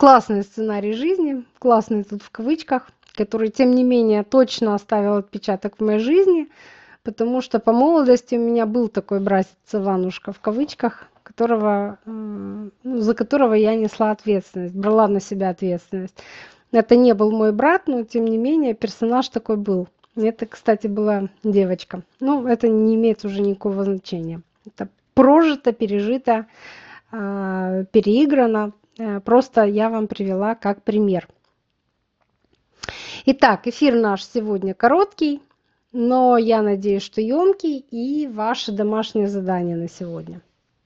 классный сценарий жизни, классный тут в кавычках, который, тем не менее, точно оставил отпечаток в моей жизни, потому что по молодости у меня был такой братец Иванушка в кавычках, за которого я несла ответственность, брала на себя ответственность. Это не был мой брат, но тем не менее персонаж такой был. Это, кстати, была девочка. Ну, это не имеет уже никакого значения. Это прожито, пережито, переиграно. Просто я вам привела как пример. Итак, эфир наш сегодня короткий, но я надеюсь, что емкий, и ваше домашнее задание на сегодня.